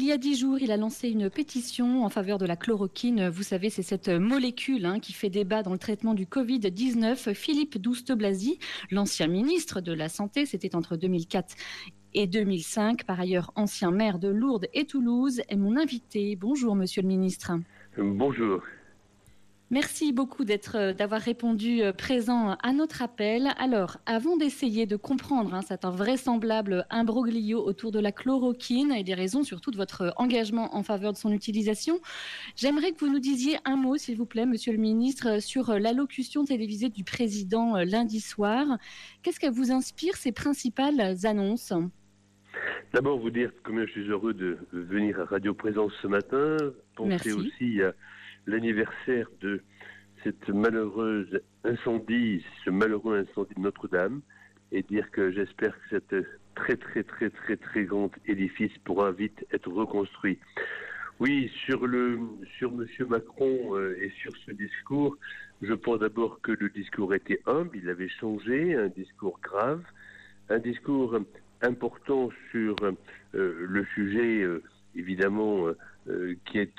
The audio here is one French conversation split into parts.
y a 10 jours, il a lancé une pétition en faveur de la chloroquine. Vous savez, c'est cette molécule qui fait débat dans le traitement du Covid-19. Philippe Douste-Blazy, l'ancien ministre de la Santé, c'était entre 2004 et 2005, par ailleurs ancien maire de Lourdes et Toulouse, est mon invité. Bonjour, monsieur le ministre. Bonjour. Merci beaucoup d'avoir répondu présent à notre appel. Alors, avant d'essayer de comprendre cet invraisemblable imbroglio autour de la chloroquine et des raisons surtout de votre engagement en faveur de son utilisation, j'aimerais que vous nous disiez un mot, s'il vous plaît, monsieur le ministre, sur l'allocution télévisée du président lundi soir. Qu'est-ce qu'elle vous inspire, ces principales annonces ? D'abord, vous dire combien je suis heureux de venir à Radio Présence ce matin. Penser aussi à l'anniversaire de cette malheureuse incendie, ce malheureux incendie de Notre-Dame, et dire que j'espère que cet très grand édifice pourra vite être reconstruit. Oui, sur Monsieur Macron et sur ce discours, je pense d'abord que le discours était humble, il avait changé, un discours grave, un discours important sur le sujet, évidemment, qui est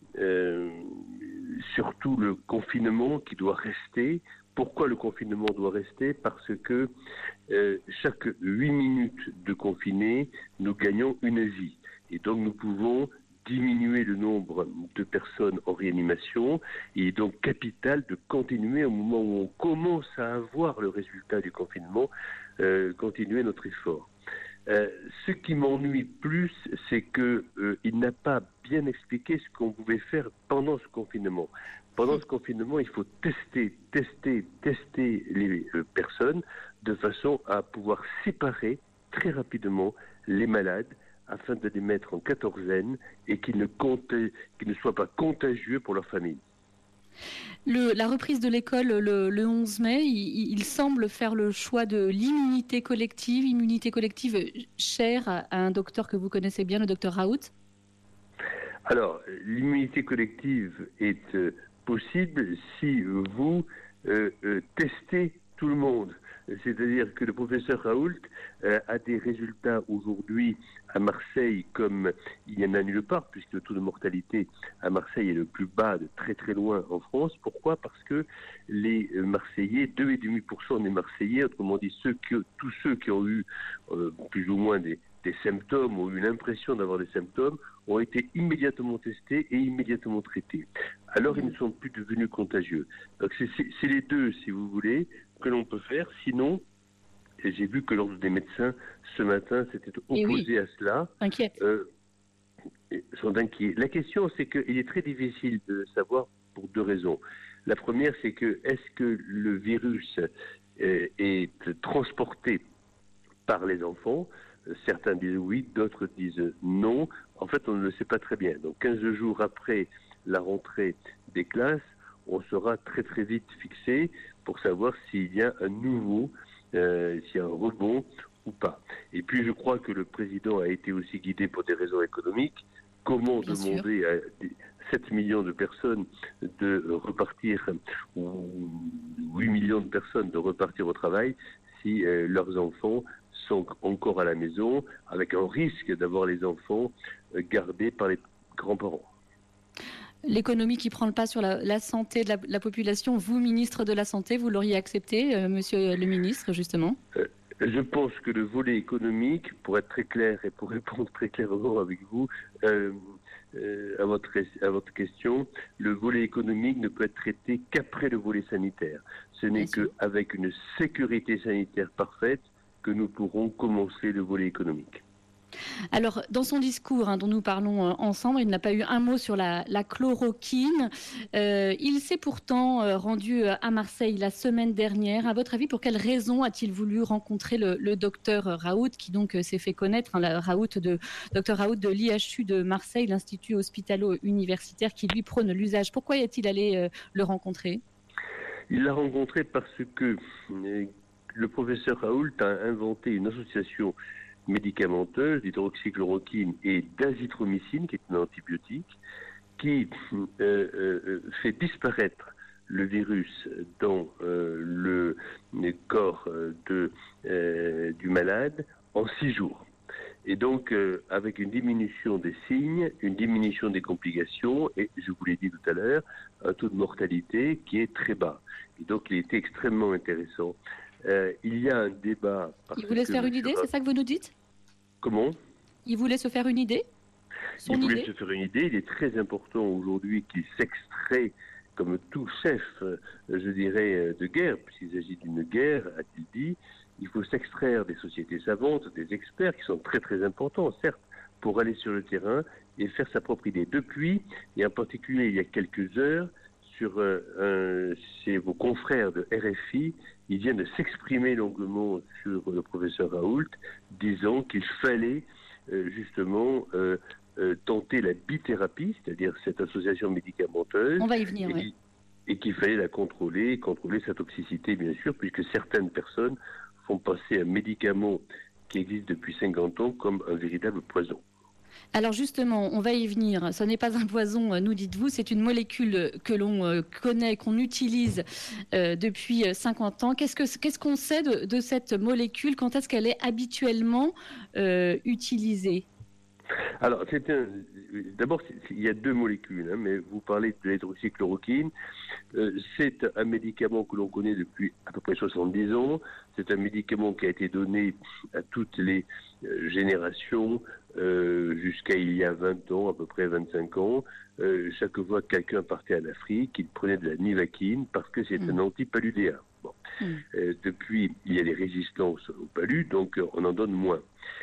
surtout le confinement qui doit rester. Pourquoi le confinement doit rester ? Parce que chaque 8 minutes de confiné, nous gagnons une vie. Et donc nous pouvons diminuer le nombre de personnes en réanimation. Il est donc capital de continuer au moment où on commence à avoir le résultat du confinement, continuer notre effort. Ce qui m'ennuie plus, c'est qu'il n'a pas bien expliqué ce qu'on pouvait faire pendant ce confinement. Pendant ce confinement, il faut tester les personnes de façon à pouvoir séparer très rapidement les malades afin de les mettre en quatorzaine et qu'ils ne soient pas contagieux pour leur famille. La reprise de l'école le 11 mai, il semble faire le choix de l'immunité collective chère à un docteur que vous connaissez bien, le docteur Raoult. Alors, l'immunité collective est possible si vous testez tout le monde. C'est-à-dire que le professeur Raoult a des résultats aujourd'hui à Marseille comme il n'y en a nulle part, puisque le taux de mortalité à Marseille est le plus bas de très loin en France. Pourquoi ? Parce que les Marseillais, 2,5% des Marseillais, autrement dit tous ceux qui ont eu plus ou moins des symptômes, ont eu l'impression d'avoir des symptômes, ont été immédiatement testés et immédiatement traités. Alors ils ne sont plus devenus contagieux. Donc c'est les deux, si vous voulez, que l'on peut faire. Sinon, et j'ai vu que l'Ordre des médecins, ce matin, s'était opposé à cela. Inquiète. Sont inquiets. La question, c'est qu'il est très difficile de savoir pour deux raisons. La première, c'est que est-ce que le virus est transporté par les enfants ? Certains disent oui, d'autres disent non. En fait, on ne le sait pas très bien. Donc 15 jours après la rentrée des classes, on sera très vite fixé pour savoir s'il y a un nouveau, s'il y a un rebond ou pas. Et puis je crois que le président a été aussi guidé pour des raisons économiques. Comment demander à 7 millions de personnes de repartir, ou 8 millions de personnes de repartir au travail si leurs enfants sont encore à la maison, avec un risque d'avoir les enfants gardés par les grands-parents. L'économie qui prend le pas sur la santé de la population, vous, ministre de la Santé, vous l'auriez accepté, monsieur le ministre, justement ? Je pense que le volet économique, pour être très clair et pour répondre très clairement avec vous à votre question, le volet économique ne peut être traité qu'après le volet sanitaire. Ce n'est qu'avec une sécurité sanitaire parfaite que nous pourrons commencer le volet économique. Alors, dans son discours dont nous parlons ensemble, il n'a pas eu un mot sur la chloroquine. Il s'est pourtant rendu à Marseille la semaine dernière. À votre avis, pour quelle raison a-t-il voulu rencontrer le docteur Raoult, qui donc s'est fait connaître, docteur Raoult de l'IHU de Marseille, l'Institut hospitalo-universitaire qui lui prône l'usage. Pourquoi est-il allé le rencontrer ? Il l'a rencontré parce que le professeur Raoult a inventé une association médicamenteuse d'hydroxychloroquine et d'azithromycine, qui est une antibiotique, qui fait disparaître le virus dans le corps du malade en 6 jours. Et donc, avec une diminution des signes, une diminution des complications, et je vous l'ai dit tout à l'heure, un taux de mortalité qui est très bas. Et donc, il était extrêmement intéressant. Il y a un débat... Il voulait se faire une idée, c'est ça que vous nous dites? Comment? Il voulait se faire une idée? Il voulait se faire une idée. Il est très important aujourd'hui qu'il s'extrait, comme tout chef, je dirais, de guerre, puisqu'il s'agit d'une guerre, a-t-il dit. Il faut s'extraire des sociétés savantes, des experts qui sont très très importants, certes, pour aller sur le terrain et faire sa propre idée. Depuis, et en particulier il y a quelques heures, chez vos confrères de RFI, il vient de s'exprimer longuement sur le professeur Raoult, disant qu'il fallait justement tenter la bithérapie, c'est-à-dire cette association médicamenteuse. On va y venir, oui. Et qu'il fallait la contrôler sa toxicité, bien sûr, puisque certaines personnes font passer un médicament qui existe depuis 50 ans comme un véritable poison. Alors justement, on va y venir. Ce n'est pas un poison, nous dites-vous, c'est une molécule que l'on connaît, qu'on utilise depuis 50 ans. Qu'est-ce qu'on sait de cette molécule? Quand est-ce qu'elle est habituellement utilisée? Alors, d'abord, il y a deux molécules, mais vous parlez de l'hydroxychloroquine. C'est un médicament que l'on connaît depuis à peu près 70 ans. C'est un médicament qui a été donné à toutes les générations jusqu'à il y a 20 ans, à peu près 25 ans. Chaque fois que quelqu'un partait en Afrique, il prenait de la nivaquine parce que c'est un antipaludéen. Bon. Depuis, il y a des résistances au palu, donc on en donne moins.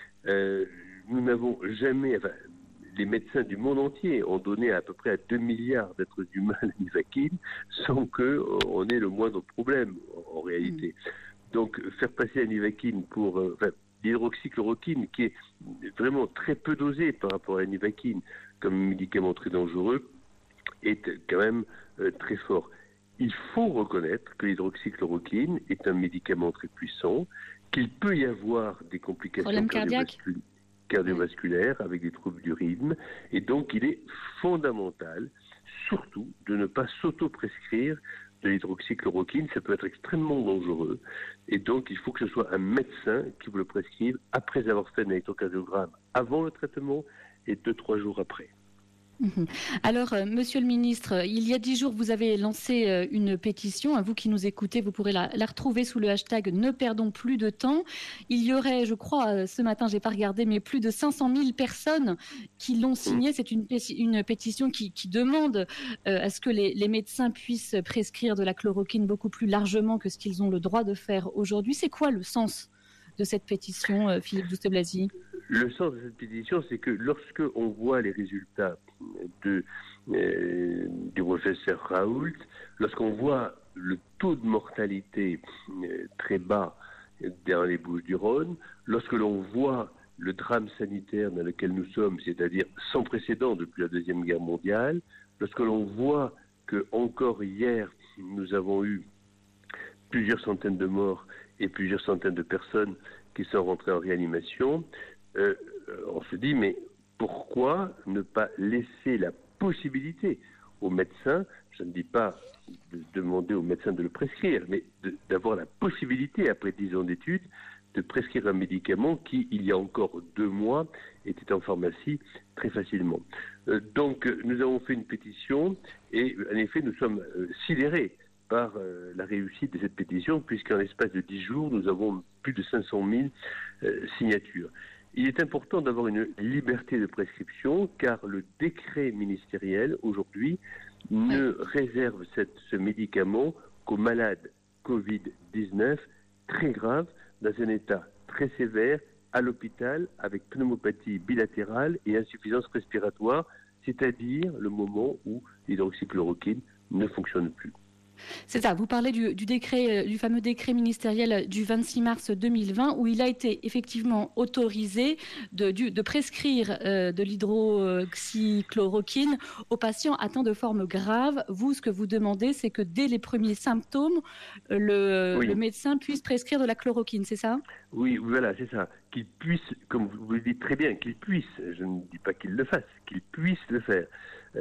Nous n'avons jamais, les médecins du monde entier ont donné à peu près à 2 milliards d'êtres humains la nivaquine sans qu'on ait le moindre problème en réalité. Donc faire passer la nivaquine pour l'hydroxychloroquine, qui est vraiment très peu dosée par rapport à la nivaquine comme médicament très dangereux, est quand même très fort. Il faut reconnaître que l'hydroxychloroquine est un médicament très puissant, qu'il peut y avoir des complications cardiovasculaires avec des troubles du rythme, et donc il est fondamental surtout de ne pas s'auto-prescrire de l'hydroxychloroquine. Ça peut être extrêmement dangereux, et donc il faut que ce soit un médecin qui vous le prescrive après avoir fait un électrocardiogramme avant le traitement et 2-3 jours après. Alors, Monsieur le Ministre, il y a 10 jours, vous avez lancé une pétition. Vous qui nous écoutez, vous pourrez la retrouver sous le hashtag Ne perdons plus de temps. Il y aurait, je crois, ce matin, j'ai pas regardé, mais plus de 500 000 personnes qui l'ont signée. C'est une pétition qui demande à ce que les médecins puissent prescrire de la chloroquine beaucoup plus largement que ce qu'ils ont le droit de faire aujourd'hui. C'est quoi le sens de cette pétition, Philippe Douste-Blazy? Le sens de cette pétition, c'est que lorsque on voit les résultats du professeur Raoult, lorsqu'on voit le taux de mortalité très bas dans les Bouches-du-Rhône, lorsque l'on voit le drame sanitaire dans lequel nous sommes, c'est-à-dire sans précédent depuis la Deuxième Guerre mondiale, lorsque l'on voit que encore hier, nous avons eu plusieurs centaines de morts et plusieurs centaines de personnes qui sont rentrées en réanimation, on se dit, mais pourquoi ne pas laisser la possibilité aux médecins, je ne dis pas de demander aux médecins de le prescrire, mais d'avoir la possibilité, après 10 ans d'études, de prescrire un médicament qui, il y a encore 2 mois, était en pharmacie très facilement. Donc, nous avons fait une pétition et, en effet, nous sommes sidérés par la réussite de cette pétition, puisqu'en l'espace de 10 jours, nous avons plus de 500 000 signatures. Il est important d'avoir une liberté de prescription, car le décret ministériel, aujourd'hui, ne réserve ce médicament qu'aux malades Covid-19 très graves, dans un état très sévère, à l'hôpital, avec pneumopathie bilatérale et insuffisance respiratoire, c'est-à-dire le moment où l'hydroxychloroquine ne fonctionne plus. C'est ça, vous parlez du fameux décret ministériel du 26 mars 2020 où il a été effectivement autorisé de prescrire de l'hydroxychloroquine aux patients atteints de formes graves. Vous, ce que vous demandez, c'est que dès les premiers symptômes, le médecin puisse prescrire de la chloroquine, c'est ça? Oui, voilà, c'est ça. Qu'il puisse, comme vous le dites très bien, qu'il puisse, je ne dis pas qu'il le fasse, qu'il puisse le faire.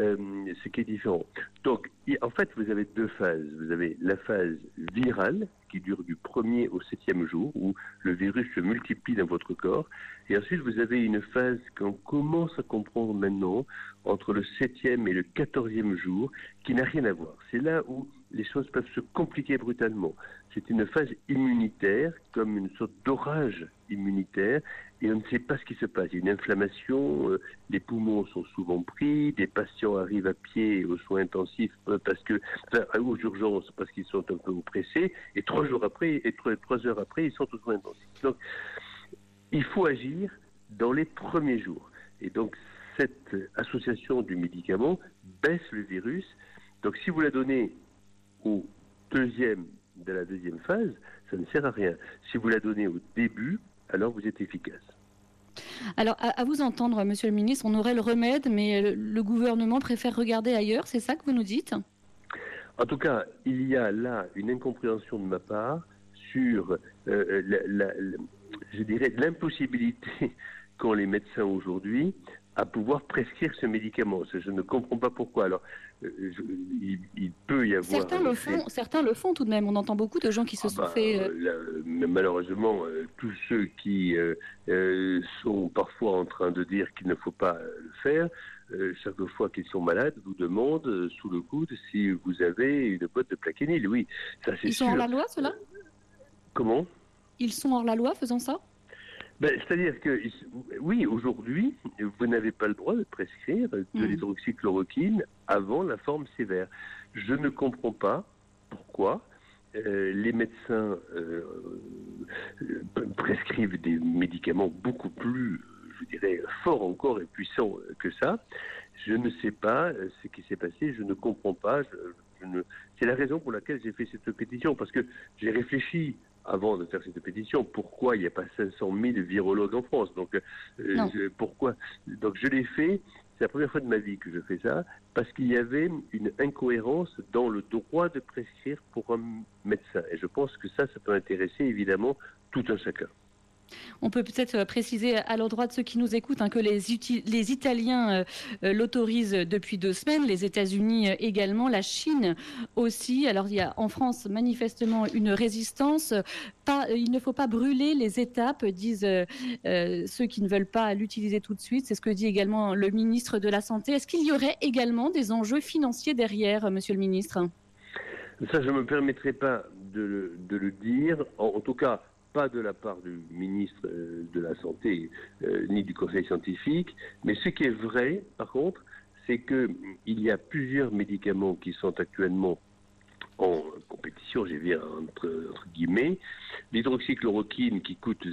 Ce qui est différent. Donc, en fait, vous avez 2 phases. Vous avez la phase virale, qui dure du 1er au 7e jour, où le virus se multiplie dans votre corps. Et ensuite, vous avez une phase qu'on commence à comprendre maintenant, entre le 7e et le 14e jour, qui n'a rien à voir. C'est là où les choses peuvent se compliquer brutalement. C'est une phase immunitaire, comme une sorte d'orage immunitaire, et on ne sait pas ce qui se passe. Il y a une inflammation, les poumons sont souvent pris, des patients arrivent à pied aux soins intensifs aux urgences parce qu'ils sont un peu oppressés, et 3 jours après, et 3 heures après, ils sont aux soins intensifs. Donc, il faut agir dans les premiers jours. Et donc, cette association du médicament baisse le virus. Donc, si vous la donnez de la deuxième phase, ça ne sert à rien. Si vous la donnez au début, alors vous êtes efficace. Alors, à vous entendre, Monsieur le Ministre, on aurait le remède, mais le gouvernement préfère regarder ailleurs, c'est ça que vous nous dites ? En tout cas, il y a là une incompréhension de ma part sur, je dirais, l'impossibilité qu'ont les médecins aujourd'hui à pouvoir prescrire ce médicament. Je ne comprends pas pourquoi. Alors, il peut y avoir... Certains le font tout de même. On entend beaucoup de gens qui se sont fait... Malheureusement, tous ceux qui sont parfois en train de dire qu'il ne faut pas le faire, chaque fois qu'ils sont malades, vous demandent sous le coude si vous avez une boîte de plaquenil. Oui, ça c'est sûr. Ils sont hors la loi, ceux-là ? Comment ? Ils sont hors la loi faisant ça ? C'est-à-dire que, oui, aujourd'hui, vous n'avez pas le droit de prescrire de l'hydroxychloroquine avant la forme sévère. Je ne comprends pas pourquoi les médecins prescrivent des médicaments beaucoup plus, je dirais, forts encore et puissants que ça. Je ne sais pas ce qui s'est passé, je ne comprends pas. C'est la raison pour laquelle j'ai fait cette pétition, parce que j'ai réfléchi avant de faire cette pétition, pourquoi il n'y a pas 500 000 virologues en France. Donc, pourquoi ? Donc, je l'ai fait, c'est la première fois de ma vie que je fais ça, parce qu'il y avait une incohérence dans le droit de prescrire pour un médecin. Et je pense que ça peut intéresser évidemment tout un chacun. On peut peut-être préciser à l'endroit de ceux qui nous écoutent que les Italiens l'autorisent depuis 2 semaines, les États-Unis également, la Chine aussi. Alors il y a en France manifestement une résistance. Il ne faut pas brûler les étapes, disent ceux qui ne veulent pas l'utiliser tout de suite. C'est ce que dit également le ministre de la Santé. Est-ce qu'il y aurait également des enjeux financiers derrière, monsieur le ministre ? Ça, je ne me permettrai pas de le dire. En tout cas, pas de la part du ministre de la Santé ni du Conseil scientifique, mais ce qui est vrai, par contre, c'est qu'il y a plusieurs médicaments qui sont actuellement en compétition, j'ai vu entre guillemets, l'hydroxychloroquine qui coûte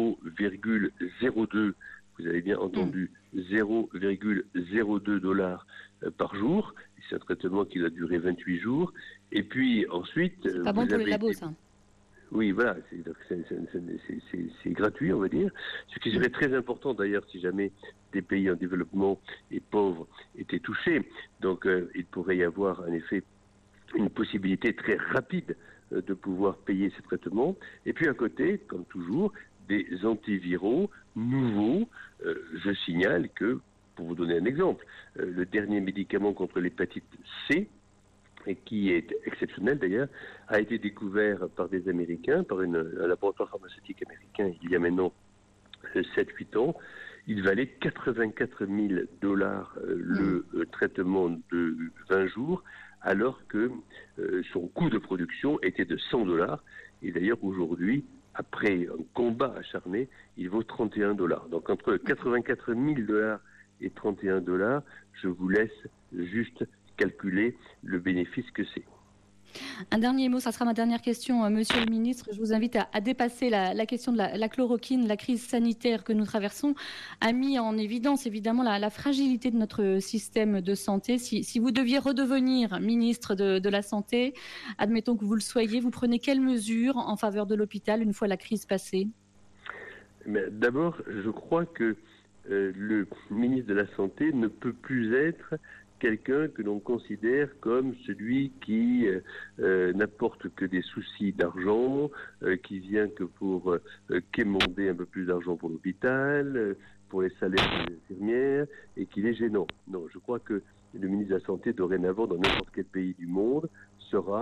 0,02, vous avez bien entendu, 0,02 $ par jour, c'est un traitement qui doit durer 28 jours, et puis ensuite... C'est pas bon pour les labos, ça. Oui, voilà, c'est gratuit, on va dire. Ce qui serait très important d'ailleurs si jamais des pays en développement et pauvres étaient touchés. Donc il pourrait y avoir en effet une possibilité très rapide de pouvoir payer ces traitements. Et puis à côté, comme toujours, des antiviraux nouveaux. Je signale que, pour vous donner un exemple, le dernier médicament contre l'hépatite C, et qui est exceptionnel d'ailleurs, a été découvert par des Américains, par un laboratoire pharmaceutique américain il y a maintenant 7-8 ans. Il valait 84 000 $ le traitement de 20 jours, alors que son coût de production était de 100 $. Et d'ailleurs aujourd'hui, après un combat acharné, il vaut 31 $. Donc entre 84 000 $ et 31 $, je vous laisse juste calculer le bénéfice que c'est. Un dernier mot, ça sera ma dernière question, monsieur le ministre. Je vous invite à dépasser la question de la chloroquine. La crise sanitaire que nous traversons a mis en évidence évidemment la fragilité de notre système de santé. Si vous deviez redevenir ministre de la Santé, admettons que vous le soyez, vous prenez quelles mesures en faveur de l'hôpital une fois la crise passée ? D'abord, je crois que le ministre de la Santé ne peut plus être quelqu'un que l'on considère comme celui qui n'apporte que des soucis d'argent, qui vient que pour quémander un peu plus d'argent pour l'hôpital, pour les salaires des infirmières, et qu'il est gênant. Non, je crois que le ministre de la Santé, dorénavant, dans n'importe quel pays du monde, sera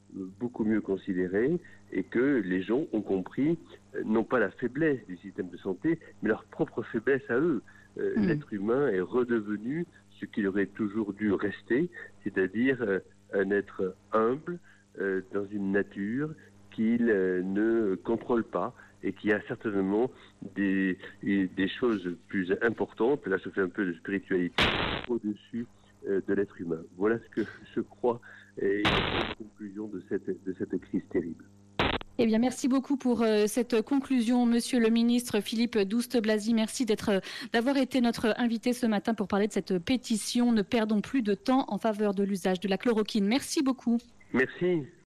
beaucoup mieux considérés et que les gens ont compris non pas la faiblesse du système de santé, mais leur propre faiblesse à eux. L'être humain est redevenu ce qu'il aurait toujours dû rester, c'est-à-dire un être humble dans une nature qu'il ne contrôle pas et qui a certainement des choses plus importantes, là je fais un peu de spiritualité, au-dessus de l'être humain. Voilà ce que je crois est la conclusion de cette crise terrible. Eh bien, merci beaucoup pour cette conclusion, Monsieur le ministre Philippe Douste-Blazy. Merci d'avoir été notre invité ce matin pour parler de cette pétition. Ne perdons plus de temps en faveur de l'usage de la chloroquine. Merci beaucoup. Merci.